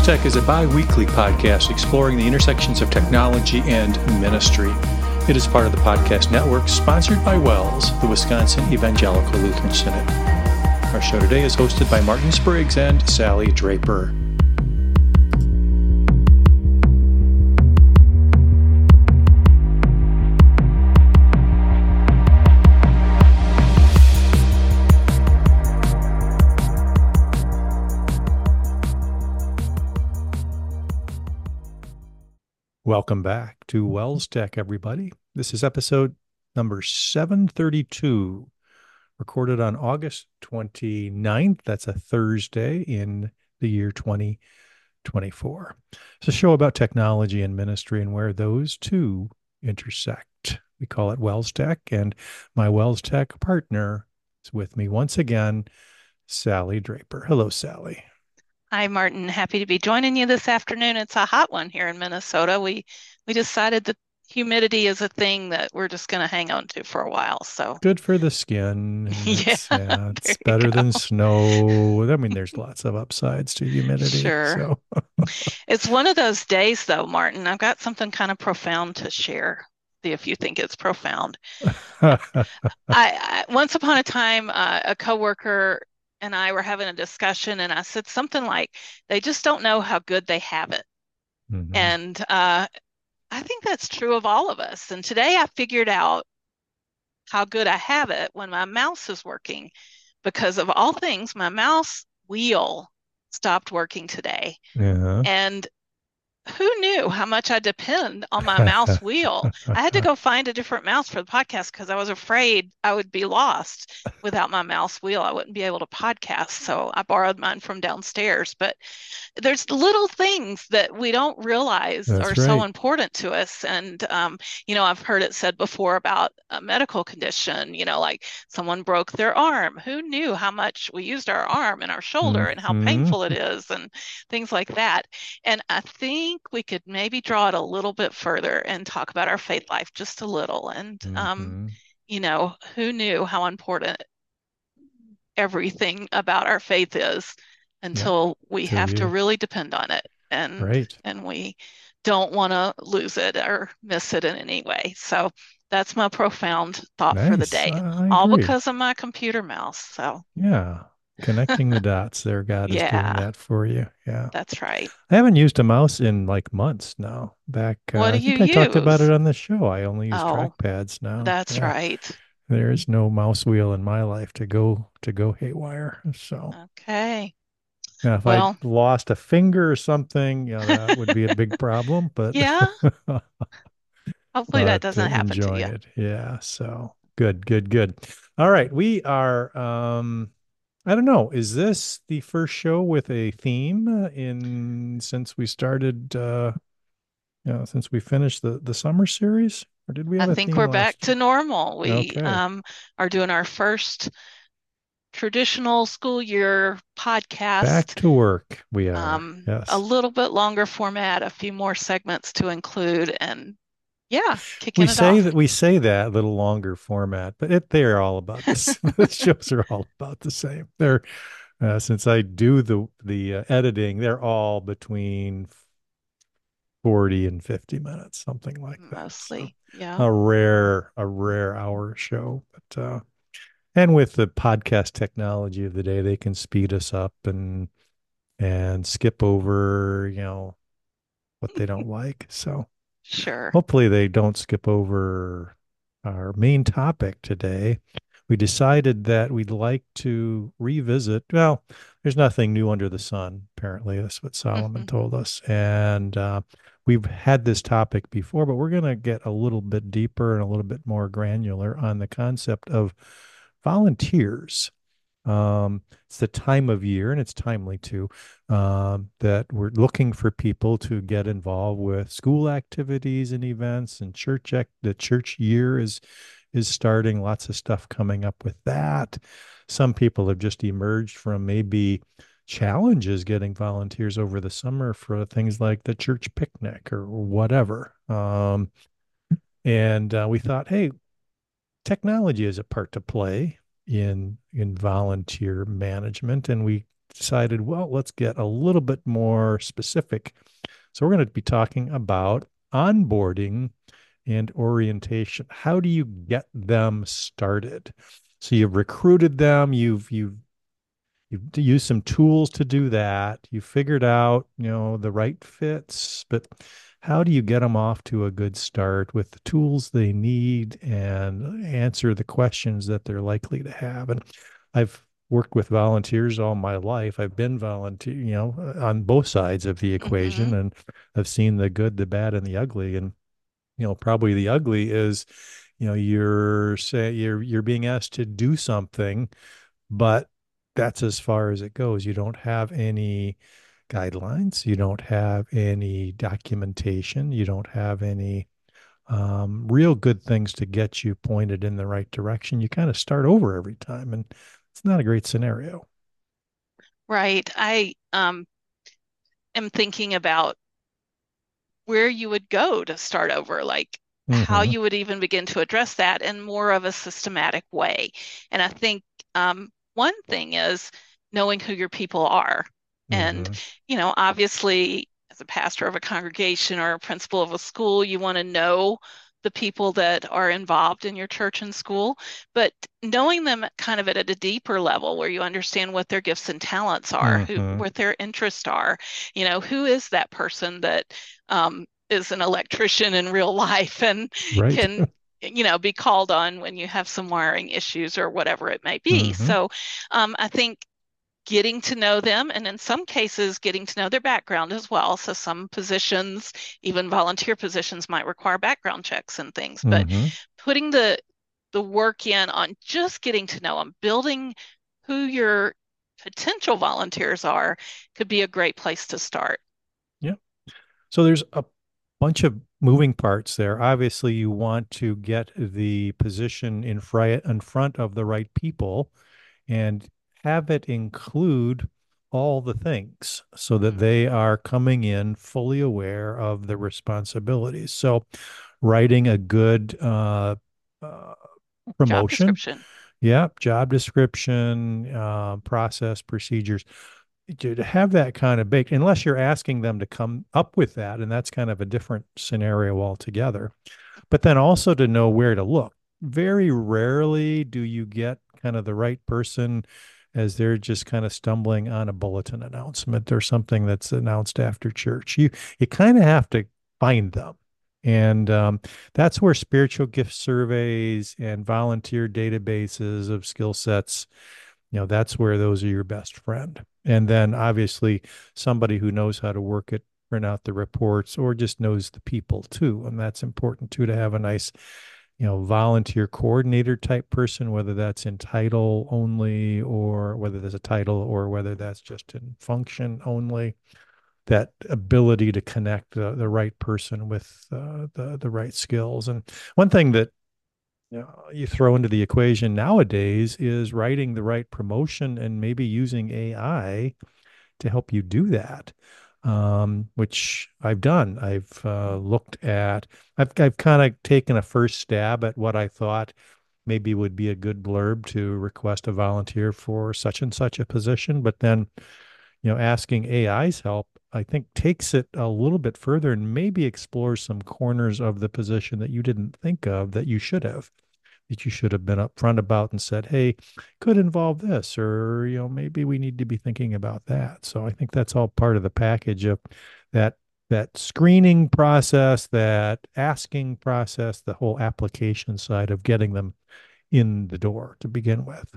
Tech is a bi-weekly podcast exploring the intersections of technology and ministry. It is part of the podcast network sponsored by WELS, the Wisconsin Evangelical Lutheran Synod. Our show today is hosted by Martin Spriggs and Sally Draper. Welcome back to WELS Tech, everybody. This is episode number 732, recorded on August 29th. That's a Thursday in the year 2024. It's a show about technology and ministry and where those two intersect. We call it WELS Tech, and my WELS Tech partner is with me once again, Sally Draper. Hello, Sally. Hi, Martin. Happy to be joining you this afternoon. It's a hot one here in Minnesota. We decided that humidity is a thing that we're just going to hang on to for a while. So good for the skin. It's better than snow. I mean, there's lots of upsides to humidity. Sure. So. It's one of those days, though, Martin. I've got something kind of profound to share. See if you think it's profound. I once upon a time, a coworker and I were having a discussion, and I said something like, they just don't know how good they have it. Mm-hmm. And I think that's true of all of us. And today I figured out how good I have it when my mouse is working, because of all things, my mouse wheel stopped working today. Yeah. And who knew how much I depend on my mouse wheel? I had to go find a different mouse for the podcast because I was afraid I would be lost without my mouse wheel. I wouldn't be able to podcast. So I borrowed mine from downstairs. But there's little things that we don't realize are so important to us. And, I've heard it said before about a medical condition, like someone broke their arm. Who knew how much we used our arm and our shoulder and how painful it is and things like that. And I think we could maybe draw it a little bit further and talk about our faith life just a little. And, who knew how important everything about our faith is until we have to really depend on it. And we don't want to lose it or miss it in any way. So that's my profound thought for the day. All because of my computer mouse. So yeah. Connecting the dots there. God is doing that for you. Yeah. That's right. I haven't used a mouse in like months now. What do you I talked about it on the show. I only use trackpads now. That's right. There is no mouse wheel in my life to go haywire. So okay. Yeah, if I lost a finger or something, that would be a big problem. But yeah. Hopefully that doesn't happen to you. It. Yeah. So good. All right. We are I don't know. Is this the first show with a theme since we started since we finished the summer series? Or did we have I think we're back to normal. We are doing our first traditional school year podcast. Back to work. We are. Yes. A little bit longer format, a few more segments to include, and we say that a little longer format, but they're all about this. The shows are all about the same. They're since I do the editing, they're all between 40 and 50 minutes, something like that. Mostly, so, a rare hour show, but and with the podcast technology of the day, they can speed us up and skip over, what they don't like. So sure. Hopefully they don't skip over our main topic today. We decided that we'd like to revisit. Well, there's nothing new under the sun. Apparently, that's what Solomon told us. And we've had this topic before, but we're going to get a little bit deeper and a little bit more granular on the concept of volunteers. It's the time of year, and it's timely too, that we're looking for people to get involved with school activities and events and the church year is starting. Lots of stuff coming up with that. Some people have just emerged from maybe challenges getting volunteers over the summer for things like the church picnic or whatever. And we thought, hey, technology has a part to play in volunteer management, and we decided, well, let's get a little bit more specific. So we're going to be talking about onboarding and orientation. How do you get them started? So you've recruited them, you've used some tools to do that. You figured out, the right fits, but how do you get them off to a good start with the tools they need and answer the questions that they're likely to have? And I've worked with volunteers all my life. I've been volunteer, on both sides of the Mm-hmm. equation, and I've seen the good, the bad, and the ugly. And probably the ugly is, you're being asked to do something, but that's as far as it goes. You don't have any guidelines. You don't have any documentation. You don't have any real good things to get you pointed in the right direction. You kind of start over every time, and it's not a great scenario. Right. I am thinking about where you would go to start over, like how Mm-hmm. you would even begin to address that in more of a systematic way. And I think one thing is knowing who your people are. And, Mm-hmm. obviously, as a pastor of a congregation or a principal of a school, you want to know the people that are involved in your church and school, but knowing them kind of at a deeper level where you understand what their gifts and talents are, Mm-hmm. what their interests are, who is that person that is an electrician in real life and Right. can be called on when you have some wiring issues or whatever it may be. Mm-hmm. So I think getting to know them and in some cases getting to know their background as well. So some positions, even volunteer positions, might require background checks and things, but Mm-hmm. putting the work in on just getting to know them, building who your potential volunteers are could be a great place to start. Yeah. So there's a bunch of moving parts there. Obviously, you want to get the position in front of the right people and have it include all the things so that Mhm. they are coming in fully aware of the responsibilities. So, writing a good uh, Job promotion, description. yeah, job description, process, procedures, to have that kind of baked, unless you're asking them to come up with that, and that's kind of a different scenario altogether. But then also to know where to look. Very rarely do you get kind of the right person as they're just kind of stumbling on a bulletin announcement or something that's announced after church. You kind of have to find them. And that's where spiritual gift surveys and volunteer databases of skill sets, that's where those are your best friend. And then obviously somebody who knows how to work it, print out the reports, or just knows the people too. And that's important too, to have a nice, volunteer coordinator type person, whether that's in title only or whether there's a title or whether that's just in function only. That ability to connect the right person with the right skills. And one thing that you throw into the equation nowadays is writing the right promotion and maybe using AI to help you do that, which I've done. I've kind of taken a first stab at what I thought maybe would be a good blurb to request a volunteer for such and such a position, but then asking AI's help, I think takes it a little bit further and maybe explores some corners of the position that you didn't think of that you should have been upfront about and said, hey, could involve this, or, maybe we need to be thinking about that. So I think that's all part of the package of that that screening process, that asking process, the whole application side of getting them in the door to begin with.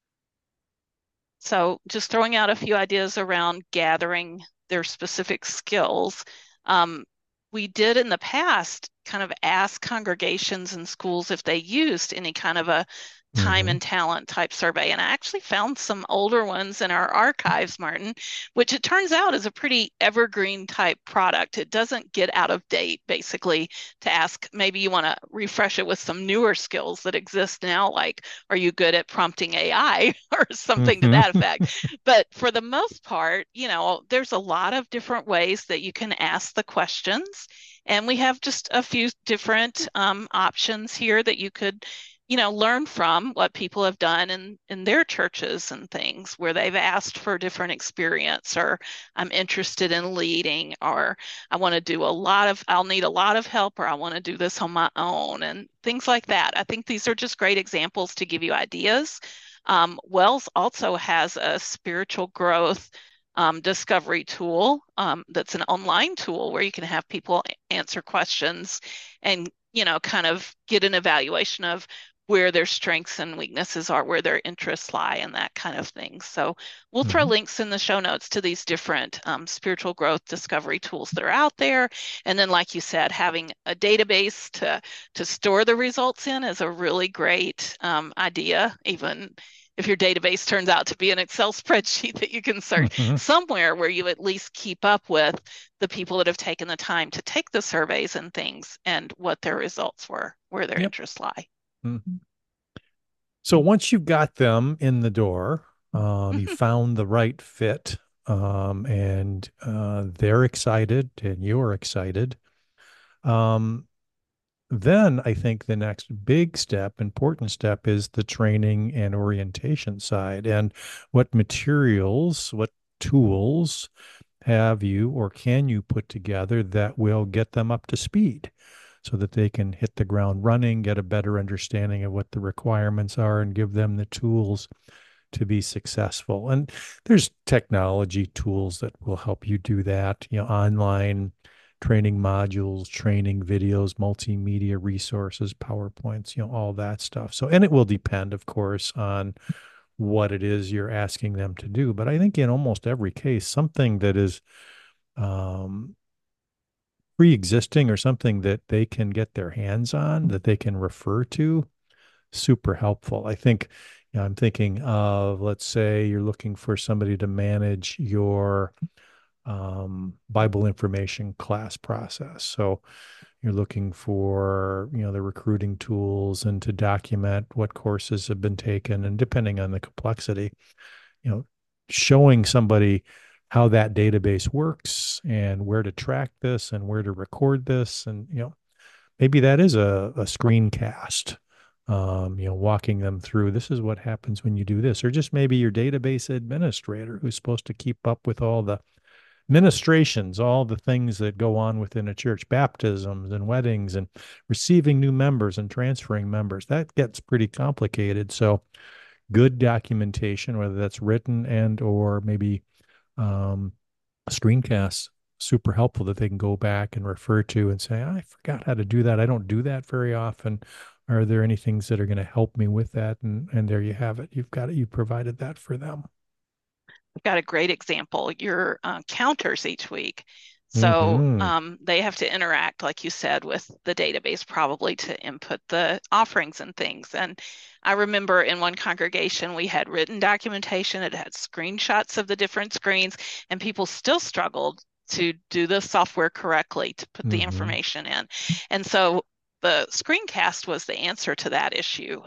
So just throwing out a few ideas around gathering their specific skills. Um, we did in the past kind of ask congregations and schools if they used any kind of a time Mm-hmm. and talent type survey. And I actually found some older ones in our archives, Martin, which it turns out is a pretty evergreen type product. It doesn't get out of date, basically, to ask maybe you want to refresh it with some newer skills that exist now, like are you good at prompting AI or something to that Mm-hmm. effect? But for the most part, there's a lot of different ways that you can ask the questions. And we have just a few different options here that you could learn from what people have done in their churches and things where they've asked for a different experience, or I'm interested in leading, or I'll need a lot of help, or I want to do this on my own, and things like that. I think these are just great examples to give you ideas. Wells also has a spiritual growth discovery tool that's an online tool where you can have people answer questions and kind of get an evaluation of where their strengths and weaknesses are, where their interests lie, and that kind of thing. So we'll throw Mhm. links in the show notes to these different spiritual growth discovery tools that are out there. And then, like you said, having a database to store the results in is a really great idea, even if your database turns out to be an Excel spreadsheet that you can search Mhm. somewhere where you at least keep up with the people that have taken the time to take the surveys and things and what their results were, where their Yep. interests lie. Mhm. So once you've got them in the door, you found the right fit, and they're excited and you're excited. Um, then I think the next big step, important step, is the training and orientation side. And what materials, what tools have you or can you put together that will get them up to speed so that they can hit the ground running, get a better understanding of what the requirements are, and give them the tools to be successful? And there's technology tools that will help you do that, online training modules, training videos, multimedia resources, PowerPoints, all that stuff. So, and it will depend, of course, on what it is you're asking them to do. But I think in almost every case, something that is um, pre-existing or something that they can get their hands on, that they can refer to, super helpful. I think, I'm thinking of, let's say you're looking for somebody to manage your Bible information class process. So you're looking for, the recruiting tools and to document what courses have been taken. And depending on the complexity, you know, showing somebody how that database works and where to track this and where to record this. And, maybe that is a screencast, walking them through this is what happens when you do this, or just maybe your database administrator who's supposed to keep up with all the ministrations, all the things that go on within a church, baptisms and weddings and receiving new members and transferring members. That gets pretty complicated. So good documentation, whether that's written and or maybe um, screencasts, super helpful that they can go back and refer to and say, I forgot how to do that. I don't do that very often. Are there any things that are going to help me with that? And there you have it. You've got it. You've provided that for them. I've got a great example. Your counters each week. So Mm-hmm. they have to interact, like you said, with the database probably to input the offerings and things. And I remember in one congregation, we had written documentation, it had screenshots of the different screens, and people still struggled to do the software correctly to put the Mm-hmm. information in. And so the screencast was the answer to that issue.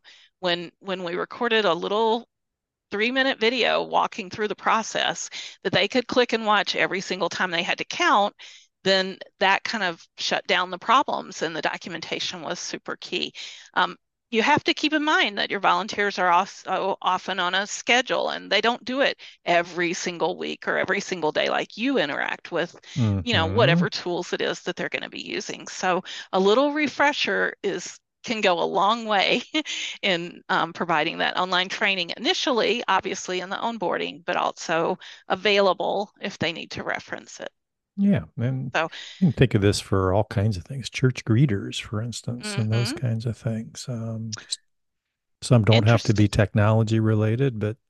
When we recorded a little 3-minute video walking through the process that they could click and watch every single time they had to count, then that kind of shut down the problems and the documentation was super key. Um, you have to keep in mind that your volunteers are also often on a schedule and they don't do it every single week or every single day like you interact with, Mm-hmm. whatever tools it is that they're going to be using. So a little refresher is can go a long way in providing that online training initially, obviously in the onboarding, but also available if they need to reference it. Yeah. And So, you can think of this for all kinds of things, church greeters, for instance, and those mhm, kinds of things. Just some don't have to interesting. be technology related, but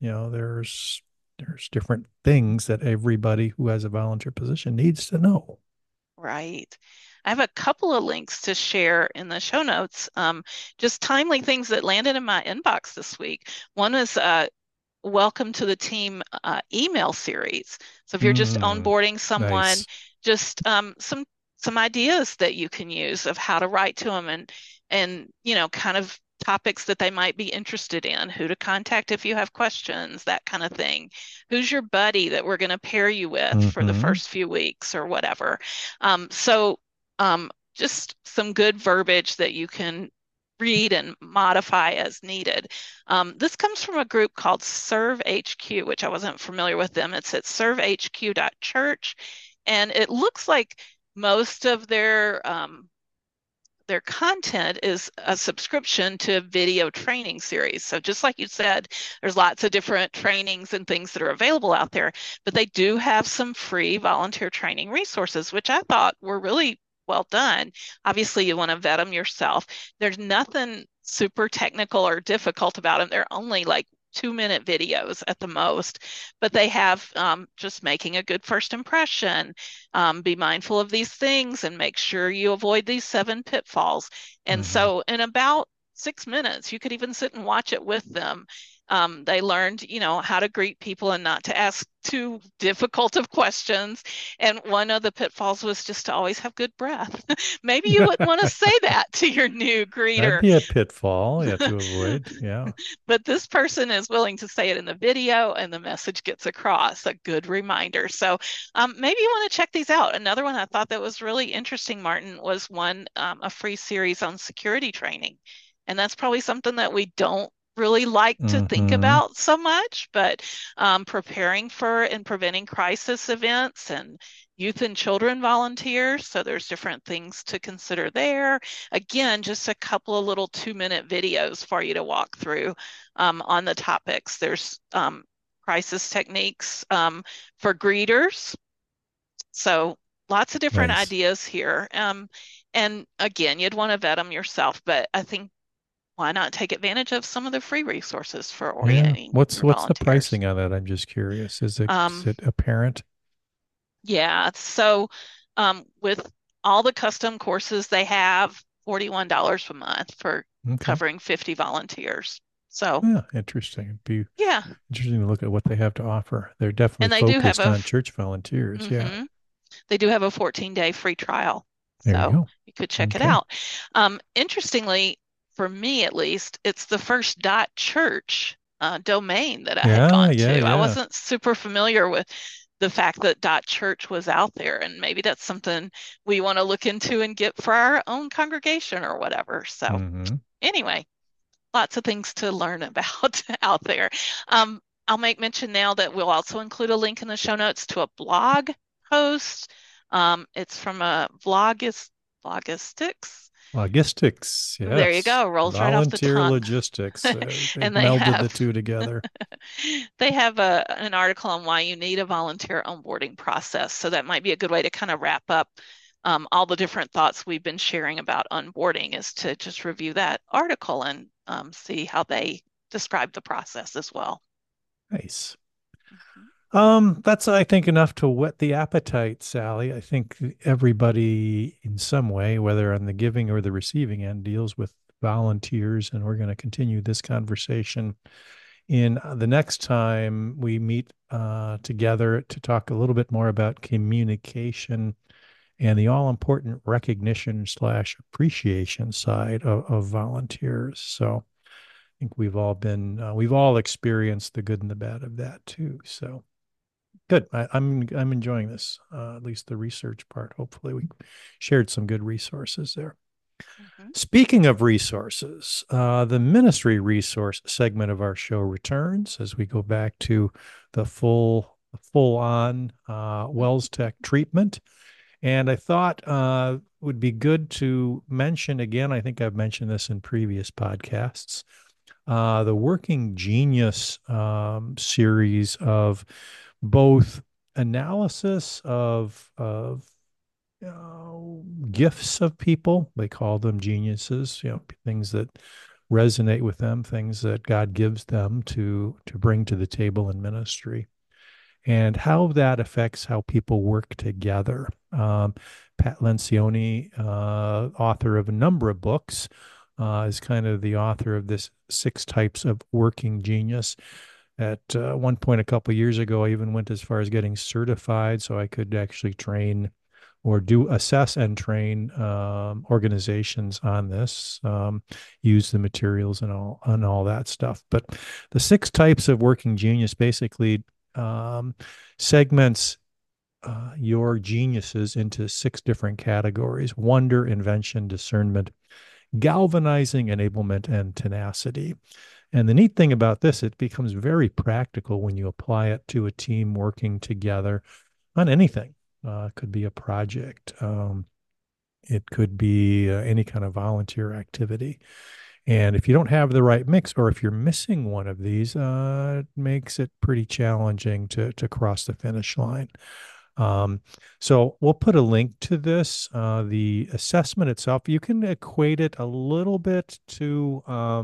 there's different things that everybody who has a volunteer position needs to know. Right. I have a couple of links to share in the show notes, just timely things that landed in my inbox this week. One is welcome to the team email series. So if you're just Mm, onboarding someone, nice. just some ideas that you can use of how to write to them and kind of topics that they might be interested in, who to contact if you have questions, that kind of thing. Who's your buddy that we're going to pair you with for the Mm-hmm. first few weeks or whatever. So just some good verbiage that you can read and modify as needed. This comes from a group called Serve HQ, which I wasn't familiar with them. It's at servehq.church, and it looks like most of their content is a subscription to a video training series. So just like you said, there's lots of different trainings and things that are available out there, but they do have some free volunteer training resources, which I thought were really well done. Obviously, you want to vet them yourself. There's nothing super technical or difficult about them. They're only like 2-minute videos at the most, but they have just making a good first impression, be mindful of these things and make sure you avoid these 7 pitfalls. And Hmm. so, in about 6 minutes, you could even sit and watch it with them. They learned, how to greet people and not to ask too difficult of questions. And one of the pitfalls was just to always have good breath. Maybe you wouldn't want to say that to your new That'd greeter. be a pitfall, yeah, to avoid. Yeah. But this person is willing to say it in the video and the message gets across. A good reminder. So maybe you want to check these out. Another one I thought that was really interesting, Martin, was a free series on security training. And that's probably something that we don't really like to think Hmm. about so much, but preparing for and preventing crisis events and youth and children volunteers. So there's different things to consider there. Again, just a couple of little 2-minute videos for you to walk through on the topics. There's crisis techniques for greeters. So lots of different Nice. ideas here. And again, you'd want to vet them yourself, but I think why not take advantage of some of the free resources for Yeah. orienting What's your what's the volunteers? pricing on that? I'm just curious. Is Um, it apparent? yeah, so with all the custom courses they have, $41 a month for Okay. covering 50 volunteers. So Yeah, interesting. It'd be yeah, interesting to look at what they have to offer. They're definitely and they do have focused on church volunteers. Yeah. mhm, they do have a 14-day free trial. There you So go. you could check it Okay. out. Interestingly, for me at least, it's the first .church domain that I had Yeah, gone yeah, to. I yeah. wasn't super familiar with the fact that .church was out there, and maybe that's something we want to look into and get for our own congregation or whatever. So Hmm. anyway, lots of things to learn about out there. I'll make mention now that we'll also include a link in the show notes to a blog post. It's from a Vlogistics. Logistics. There you Yes. go, rolls right off the Volunteer tongue. logistics. They've And they melded the have two together. they have an article on why you need a volunteer onboarding process. So that might be a good way to kind of wrap up all the different thoughts we've been sharing about onboarding is to just review that article and see how they describe the process as well. Nice. Mhm. That's, I think, enough to whet the appetite, Sally. I think everybody in some way, whether on the giving or the receiving end, deals with volunteers, and we're going to continue this conversation in the next time we meet together to talk a little bit more about communication and the all important recognition slash appreciation side of volunteers. So I think we've all experienced the good and the bad of that too. So good. I'm enjoying this. At least the research part. Hopefully, we shared some good resources there. Mhm. Speaking of resources, the ministry resource segment of our show returns as we go back to the full on Wells Tech treatment. And I thought would be good to mention again. I think I've mentioned this in previous podcasts. The Working Genius series of both analysis of gifts of people. They call them geniuses, things that resonate with them, things that God gives them to bring to the table in ministry, and how that affects how people work together. Pat Lencioni, author of a number of books, is kind of the author of this 6 types of working genius. At one point, a couple of years ago, I even went as far as getting certified so I could actually train or do assess and train organizations on this, use the materials and all that stuff. But the 6 types of working genius basically um, segments your geniuses into 6 different categories: wonder, invention, discernment, galvanizing enablement and tenacity. And the neat thing about this, it becomes very practical when you apply it to a team working together on anything. It could be a project. It could be any kind of volunteer activity. And if you don't have the right mix, or if you're missing one of these, it makes it pretty challenging to cross the finish line. Um, so we'll put a link to this. The assessment itself, you can equate it a little bit to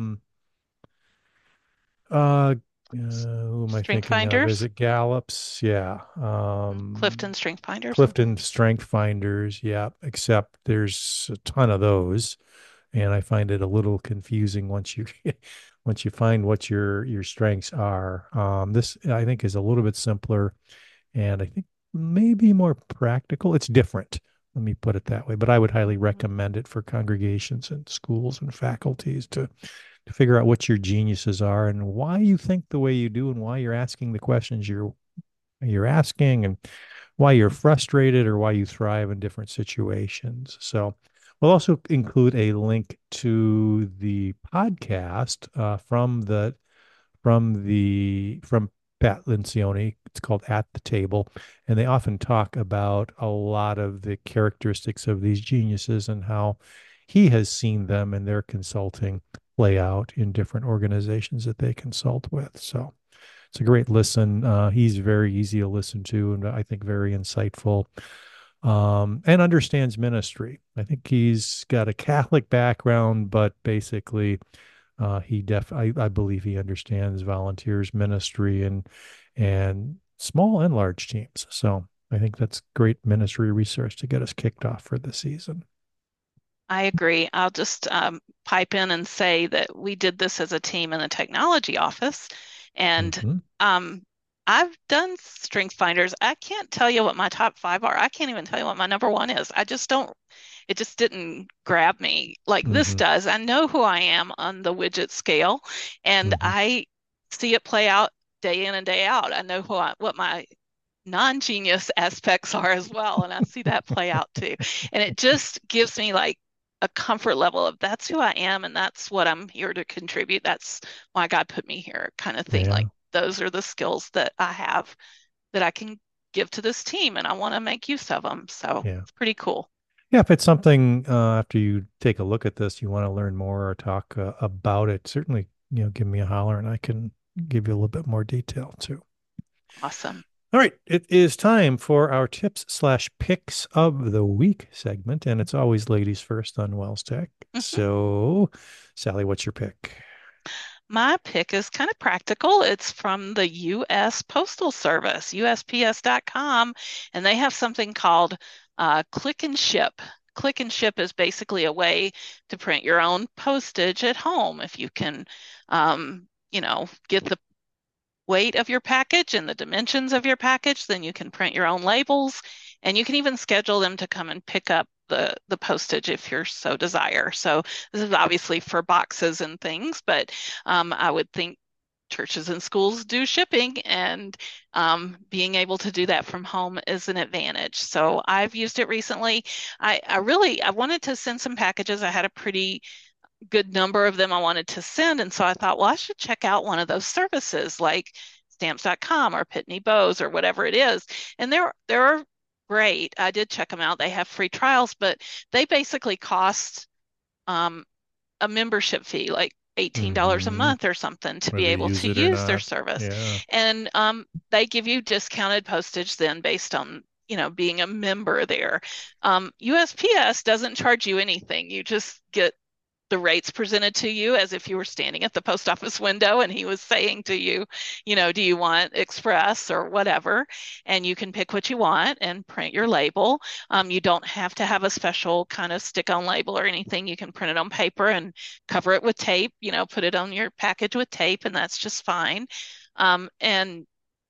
who am I Strength thinking of? Is finders, it Gallup's? Yeah. Clifton strength finders. Clifton Strength Finders. Yeah. Except there's a ton of those, and I find it a little confusing once you once you find what your strengths are. This I think is a little bit simpler, and I think maybe more practical. It's different. Let me put it that way. But I would highly recommend it for congregations and schools and faculties to figure out what your geniuses are and why you think the way you do and why you're asking the questions you're asking and why you're frustrated or why you thrive in different situations. So we'll also include a link to the podcast from Pat Lencioni. It's called At the Table, and they often talk about a lot of the characteristics of these geniuses and how he has seen them in their consulting play out in different organizations that they consult with. So it's a great listen. He's very easy to listen to, and I think very insightful, and understands ministry. I think he's got a Catholic background, but basically, I believe he understands volunteers ministry and small and large teams. So I think that's great ministry research to get us kicked off for the season. I agree. I'll just pipe in and say that we did this as a team in the technology office, and Mm-hmm. um, I've done strength finders. I can't tell you what my top five are. I can't even tell you what my number one is. I just don't, it just didn't grab me like this Mm-hmm. does. I know who I am on the widget scale, and Mm-hmm. I see it play out day in and day out. I know what my non-genius aspects are as well, and I see that play out too. And it just gives me like a comfort level of that's who I am and that's what I'm here to contribute. That's why God put me here, kind of thing. Yeah. Like those are the skills that I have that I can give to this team, and I want to make use of them. So Yeah. it's pretty cool. Yeah, if it's something after you take a look at this, you want to learn more or talk about it, certainly, give me a holler and I can give you a little bit more detail too. Awesome. All right, it is time for our tips/picks of the week segment, and it's always ladies first on Wells Tech. Mhm. So, Sally, what's your pick? My pick is kind of practical. It's from the U.S. Postal Service, USPS.com, and they have something called Click and Ship. Click and Ship is basically a way to print your own postage at home. If you can, get the weight of your package and the dimensions of your package, then you can print your own labels, and you can even schedule them to come and pick up the postage if you're so desire. So this is obviously for boxes and things, but I would think churches and schools do shipping, and being able to do that from home is an advantage. So I've used it recently. I wanted to send some packages. I had a pretty good number of them I wanted to send. And so I thought, well, I should check out one of those services like stamps.com or Pitney Bowes or whatever it is. And they're great. I did check them out. They have free trials, but they basically cost um, a membership fee, like $18 a Mm-hmm. month or something to be Whether you able use to it or use their not. service. Yeah. And they give you discounted postage then based on, being a member there. USPS doesn't charge you anything. You just get the rates presented to you as if you were standing at the post office window and he was saying to you, do you want express or whatever? And you can pick what you want and print your label. You don't have to have a special kind of stick on label or anything. You can print it on paper and cover it with tape, put it on your package with tape, and that's just fine. And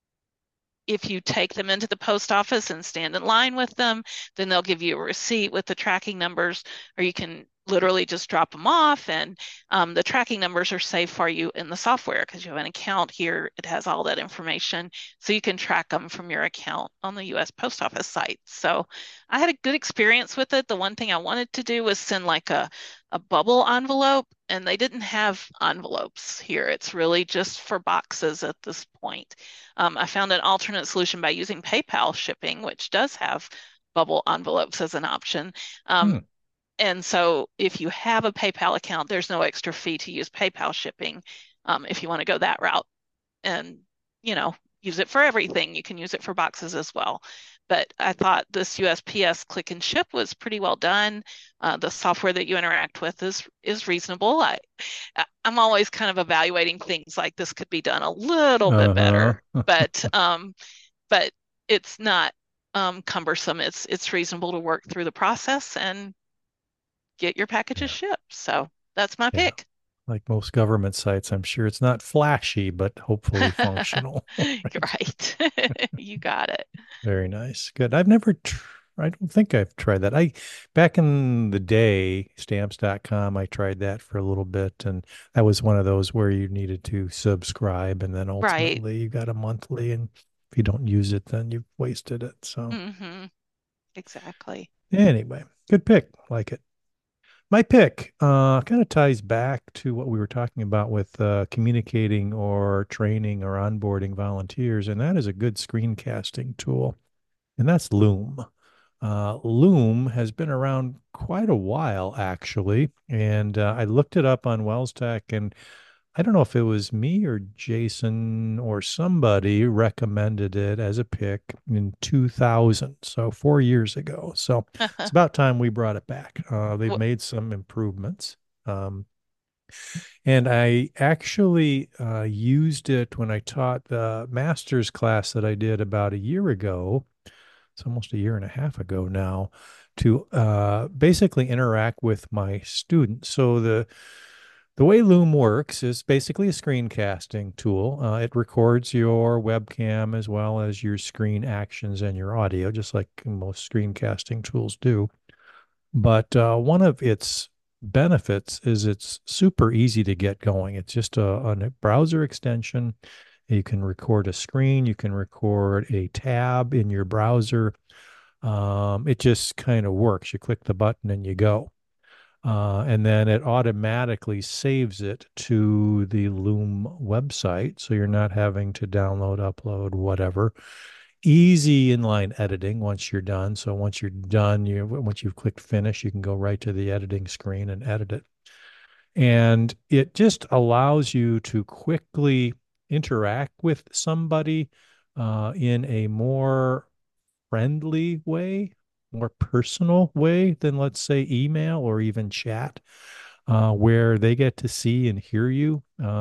if you take them into the post office and stand in line with them, then they'll give you a receipt with the tracking numbers, or you can literally just drop them off, and the tracking numbers are saved for you in the software because you have an account here. It has all that information, so you can track them from your account on the U.S. Post Office site. So I had a good experience with it. The one thing I wanted to do was send like a bubble envelope, and they didn't have envelopes here. It's really just for boxes at this point. I found an alternate solution by using PayPal shipping, which does have bubble envelopes as an option. Hmm. And so if you have a PayPal account, there's no extra fee to use PayPal shipping if you want to go that route and, you know, use it for everything. You can use it for boxes as well. But I thought this USPS Click and Ship was pretty well done. The software that you interact with is reasonable. I'm always kind of evaluating things like this could be done a little bit Uh-huh. better, but it's not cumbersome. It's reasonable to work through the process and get your packages Yeah. shipped. So that's my Yeah. pick. Like most government sites, I'm sure it's not flashy, but hopefully functional. Right. Right. You got it. Very nice. Good. I don't think I've tried that. Back in the day, stamps.com, I tried that for a little bit, and that was one of those where you needed to subscribe, and then Right. ultimately you got a monthly, and if you don't use it, then you've wasted it. So Hmm. Exactly. anyway, good pick. Like it. My pick kind of ties back to what we were talking about with communicating or training or onboarding volunteers, and that is a good screencasting tool, and that's Loom. Loom has been around quite a while, actually, and I looked it up on Wells Tech, and I don't know if it was me or Jason or somebody recommended it as a pick in 2000, so 4 years ago. So it's about time we brought it back. They've Well, made some improvements. Um, and I actually used it when I taught the master's class that I did about a year ago. It's almost a year and a half ago now, to basically interact with my students. So the way Loom works is basically a screencasting tool. It records your webcam as well as your screen actions and your audio, just like most screencasting tools do. But one of its benefits is it's super easy to get going. It's just a browser extension. You can record a screen, you can record a tab in your browser. It just kind of works. You click the button and you go. And then it automatically saves it to the Loom website. So you're not having to download, upload, whatever. Easy inline editing once you're done. So once you're done, once you've clicked finish, you can go right to the editing screen and edit it. And it just allows you to quickly interact with somebody in a more friendly way, more personal way than, let's say, email or even chat, where they get to see and hear you.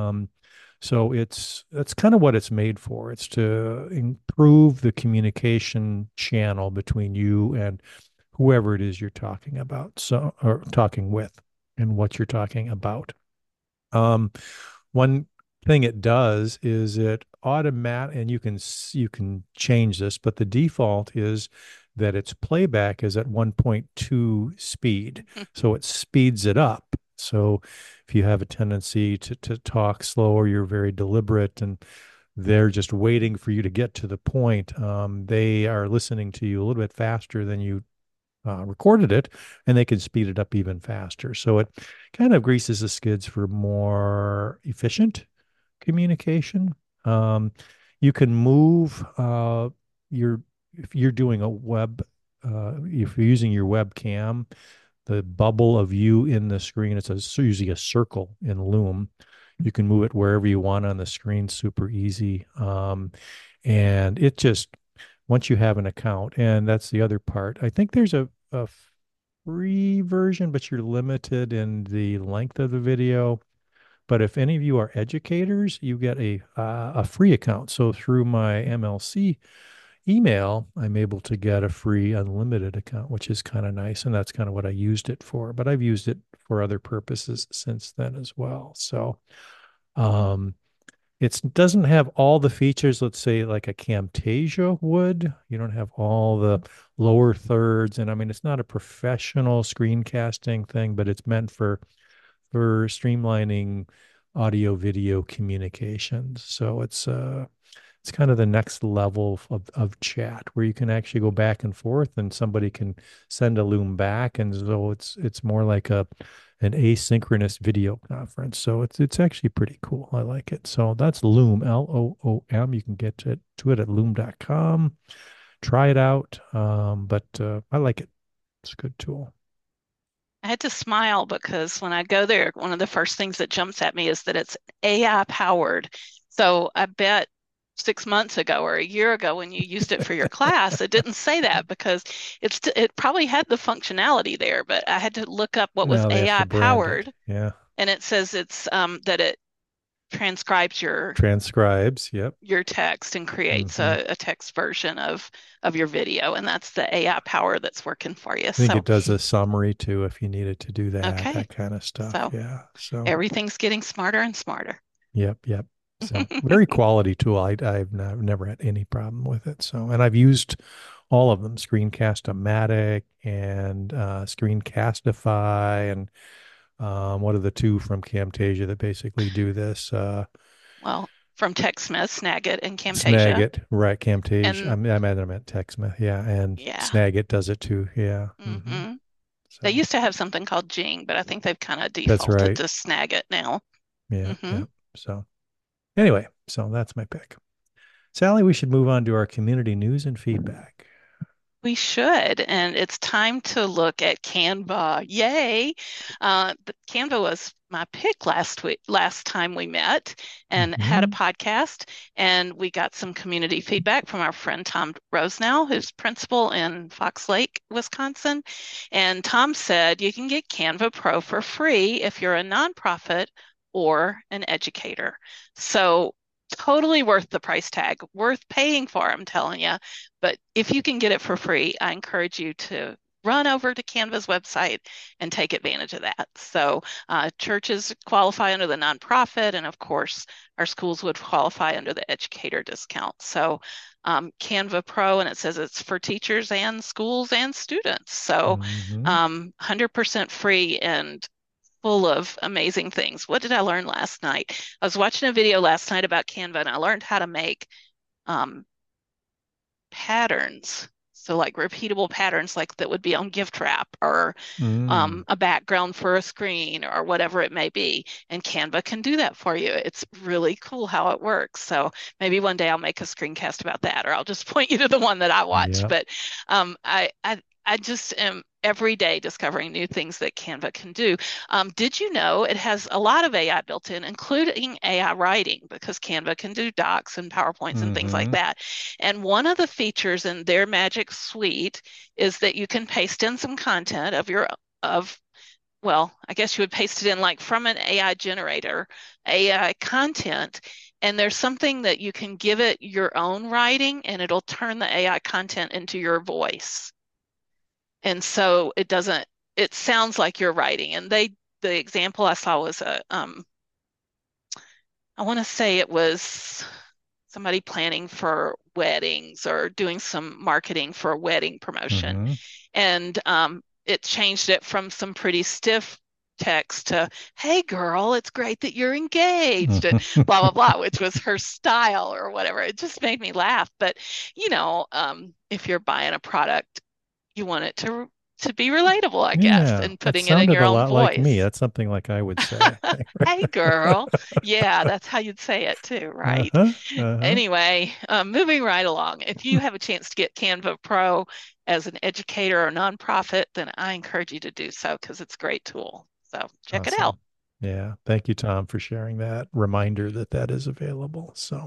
So that's kind of what it's made for. It's to improve the communication channel between you and whoever it is you're talking about, so or talking with, and what you're talking about. Um, One thing it does is it automatic, and you can change this, but the default is that its playback is at 1.2 speed, so it speeds it up. So if you have a tendency to talk slower, you're very deliberate, and they're just waiting for you to get to the point. They are listening to you a little bit faster than you recorded it, and they can speed it up even faster. So it kind of greases the skids for more efficient communication. Um, you can move your if you're doing a web, if you're using your webcam, the bubble of you in the screen, usually a circle in Loom. You can move it wherever you want on the screen, super easy. And it just once you have an account, and that's the other part. I think there's a free version, but you're limited in the length of the video. But if any of you are educators, you get a free account. So through my MLC email, I'm able to get a free unlimited account, which is kind of nice. And that's kind of what I used it for. But I've used it for other purposes since then as well. So um, It doesn't have all the features, let's say, like a Camtasia would. You don't have all the lower thirds. And I mean, it's not a professional screencasting thing, but it's meant for streamlining audio video communications. So it's kind of the next level of chat where you can actually go back and forth and somebody can send a Loom back. And so it's more like an asynchronous video conference. So it's actually pretty cool. I like it. So that's Loom, Loom. You can get to it at loom.com. Try it out. But I like it. It's a good tool. I had to smile because when I go there, one of the first things that jumps at me is that it's AI powered. So I bet 6 months ago or a year ago when you used it for your class, it didn't say that because it probably had the functionality there, but I had to look up what was Now they have to AI brand it. powered, Yeah. and it says it's that it transcribes Transcribes. Yep. your text and creates Hmm. a text version of your video, and that's the AI power that's working for you. I think So, it does a summary too if you needed to do that, okay. that kind of stuff. So Yeah. So, everything getting smarter and smarter. yep, yep. So, very quality tool. Never had any problem with it. So, and I've used all of them, Screencast-O-Matic and Screencastify, and what are the two from Camtasia that basically do this? Well, from TechSmith, Snagit, and Camtasia. Snagit, right? Camtasia. And I meant TechSmith. Yeah, and yeah. Snagit does it too. Yeah. Hmm. hmm They So used to have something called Jing, but I think they've kind of that's defaulted right. to Snagit now. Yeah, hmm yeah. So anyway, so that's my pick. Sally, we should move on to our community news and feedback. We should, and it's time to look at Canva. Yay! Canva was my pick last time we met and had a Hmm. podcast, and we got some community feedback from our friend Tom Rosenau, who's principal in Fox Lake, Wisconsin. And Tom said you can get Canva Pro for free if you're a nonprofit or an educator. So totally worth the price tag, worth paying for, I'm telling you. But if you can get it for free, I encourage you to run over to Canva's website and take advantage of that. So churches qualify under the nonprofit, and of course, our schools would qualify under the educator discount. So Canva Pro, and it says it's for teachers and schools and students. So Hmm. 100% free and full of amazing things. What did I learn last night? I was watching a video last night about Canva, and I learned how to make um, patterns. So like repeatable patterns like that would be on gift wrap or Mm. a background for a screen or whatever it may be. And Canva can do that for you. It's really cool how it works. So maybe one day I'll make a screencast about that, or I'll just point you to the one that I watched. Yeah. But I just am every day discovering new things that Canva can do. Did you know it has a lot of AI built in, including AI writing, because Canva can do docs and PowerPoints and things like Hmm. that. And one of the features in their Magic Suite is that you can paste in some content of well, I guess you would paste it in like from an AI generator, AI content, and there's something that you can give it your own writing and it'll turn the AI content into your voice. And so it sounds like you're writing. And the example I saw was I want to say it was somebody planning for weddings or doing some marketing for a wedding promotion. Hmm. And it changed it from some pretty stiff text to, hey girl, it's great that you're engaged, and blah, blah, blah, which was her style or whatever. It just made me laugh. But, if you're buying a product, you want it to be relatable, I guess, Yeah, and that putting it in sounded your a own lot like me. voice. That's something like I would say, I think. Hey girl. Yeah, that's how you'd say it too, right? Uh-huh. Uh-huh. Anyway, moving right along. If you have a chance to get Canva Pro as an educator or nonprofit, then I encourage you to do so because it's a great tool. So check it out. Awesome. Yeah. Thank you, Tom, for sharing that reminder that that is available. So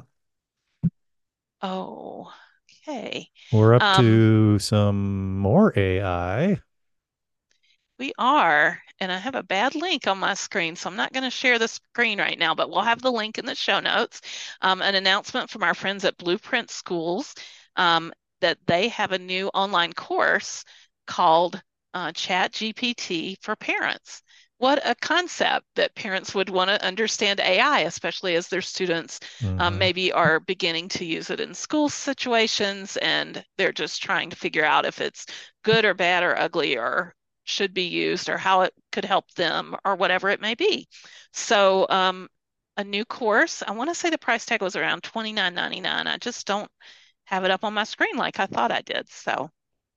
Oh, okay. we're up Um, to some more AI. we are, and I have a bad link on my screen, so I'm not going to share the screen right now, but we'll have the link in the show notes. An announcement from our friends at Blueprint Schools um, that they have a new online course called Chat GPT for Parents. what a concept that parents would want to understand AI, especially as their students Hmm. maybe are beginning to use it in school situations and they're just trying to figure out if it's good or bad or ugly or should be used or how it could help them or whatever it may be. So, a new course, I want to say the price tag was around $29.99. I just don't have it up on my screen like I thought I did. So,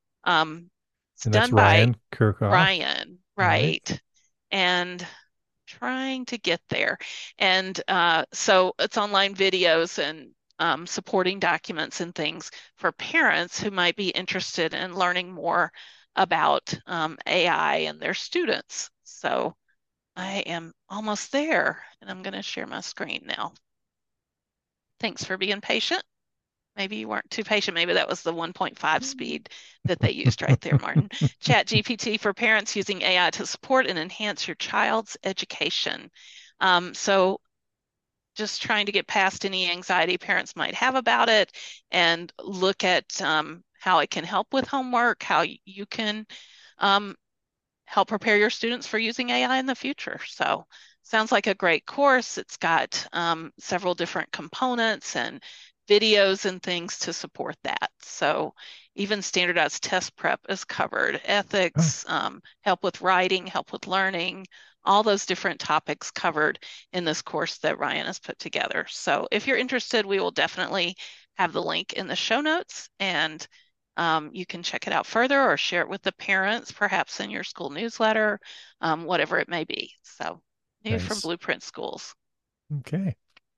it's And that's done by Ryan Kirchhoff, Ryan, right? right? And trying to get there. And so it's online videos and supporting documents and things for parents who might be interested in learning more about AI and their students. So I am almost there, and I'm going to share my screen now. Thanks for being patient. Maybe you weren't too patient. Maybe that was the 1.5 speed that they used right there, Martin. Chat GPT for parents using AI to support and enhance your child's education. So just trying to get past any anxiety parents might have about it and look at how it can help with homework, how you can um, help prepare your students for using AI in the future. So, sounds like a great course. It's got several different components and videos and things to support that. So, even standardized test prep is covered, Oh, ethics, help with writing, help with learning, all those different topics covered in this course that Ryan has put together. So, if you're interested, we will definitely have the link in the show notes and you can check it out further or share it with the parents, perhaps in your school newsletter, whatever it may be. So, new from nice. Blueprint Schools. Okay.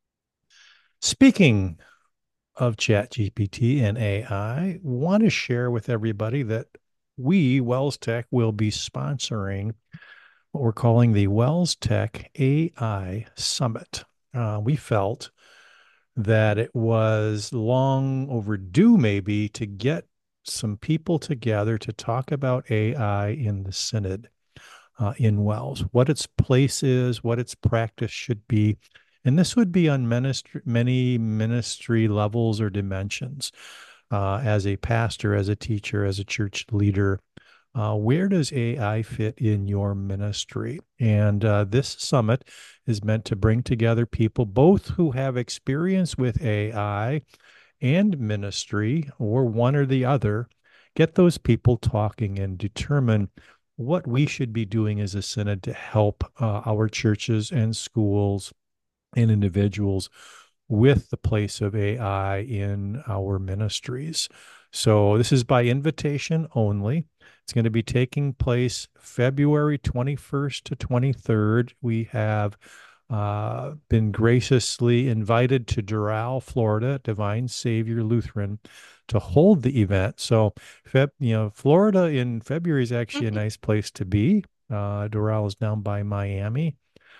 Speaking of ChatGPT and AI, want to share with everybody that we, Wells Tech, will be sponsoring what we're calling the Wells Tech AI Summit. We felt that it was long overdue, maybe, to get some people together to talk about AI in the Synod in Wells, what its place is, what its practice should be. And this would be on many ministry levels or dimensions. As a pastor, as a teacher, as a church leader, where does AI fit in your ministry? And this summit is meant to bring together people both who have experience with AI and ministry, or one or the other, get those people talking and determine what we should be doing as a synod to help our churches and schools and individuals with the place of AI in our ministries. So this is by invitation only. It's going to be taking place February 21st to 23rd. We have been graciously invited to Doral, Florida, Divine Savior Lutheran, to hold the event. So, Florida in February is actually a nice place to be. Doral is down by Miami.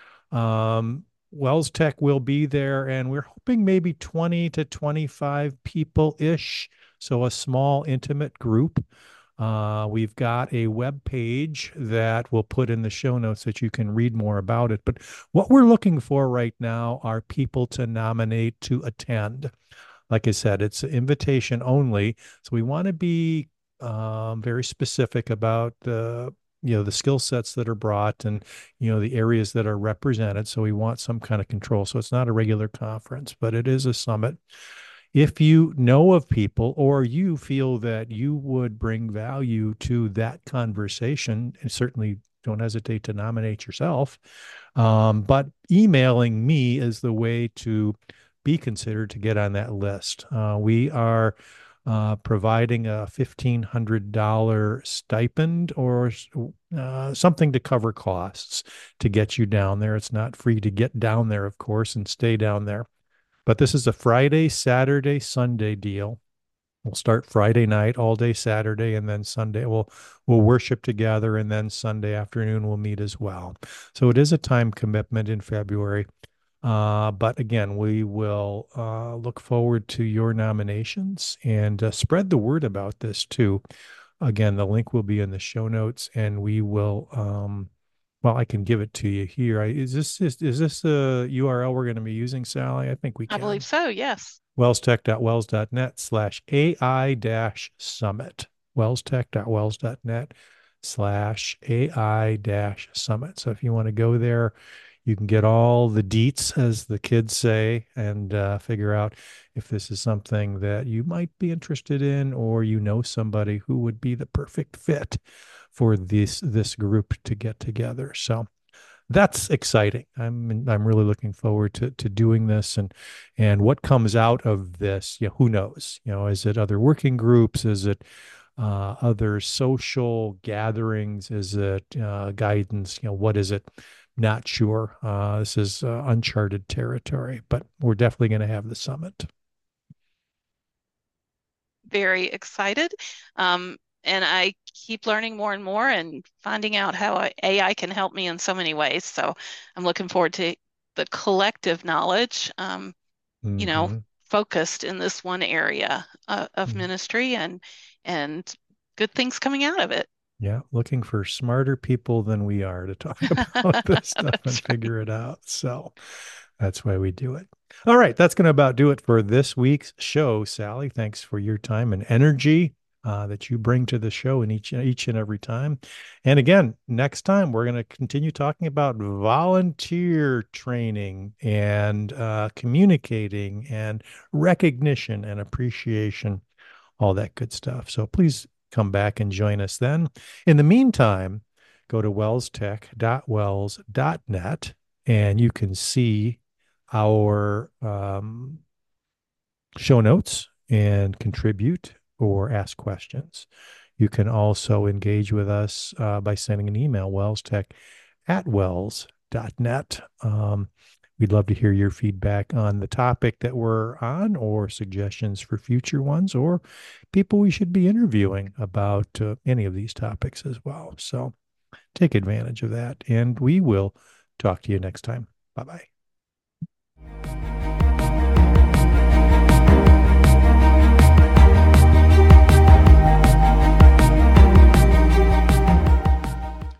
Wells Tech will be there, and we're hoping maybe 20 to 25 people ish. So a small, intimate group. We've got a web page that we'll put in the show notes that you can read more about it. But what we're looking for right now are people to nominate to attend. Like I said, it's invitation only. So we want to be very specific about the skill sets that are brought and the areas that are represented. So we want some kind of control. So it's not a regular conference, but it is a summit. If you know of people or you feel that you would bring value to that conversation, and certainly don't hesitate to nominate yourself. But emailing me is the way to be considered to get on that list. We are providing a $1,500 stipend or something to cover costs to get you down there. It's not free to get down there, of course, and stay down there. But this is a Friday, Saturday, Sunday deal. We'll start Friday night, all day Saturday, and then Sunday we'll worship together, and then Sunday afternoon we'll meet as well. So it is a time commitment in February. But again, we will look forward to your nominations and spread the word about this too. Again, the link will be in the show notes, and we will. Well, I can give it to you here. Is this the URL we're going to be using, Sally? I think we I believe can. so, yes. wellstech.wells.net/AI-summit. wellstech.wells.net AI dash summit. So if you want to go there, you can get all the deets, as the kids say, and figure out if this is something that you might be interested in, or you know somebody who would be the perfect fit for this group to get together. So that's exciting. I'm really looking forward to doing this, and what comes out of this. Who knows? Is it other working groups? Is it other social gatherings? Is it guidance? What is it? Not sure. This is uncharted territory, but we're definitely going to have the summit. Very excited. Um, and I keep learning more and more and finding out how AI can help me in so many ways. So I'm looking forward to the collective knowledge, you know, Hmm. focused in this one area of ministry and good things coming out of it. Yeah, looking for smarter people than we are to talk about this stuff and That's right. figure it out. So that's why we do it. All right, that's going to about do it for this week's show, Sally. Thanks for your time and energy that you bring to the show in each and every time. And again, next time we're going to continue talking about volunteer training and communicating and recognition and appreciation, all that good stuff. So please come back and join us then. In the meantime, go to wellstech.wells.net and you can see our show notes and contribute or ask questions. You can also engage with us by sending an email, wellstech@wells.net. We'd love to hear your feedback on the topic that we're on, or suggestions for future ones, or people we should be interviewing about any of these topics as well. So take advantage of that, and we will talk to you next time. Bye bye.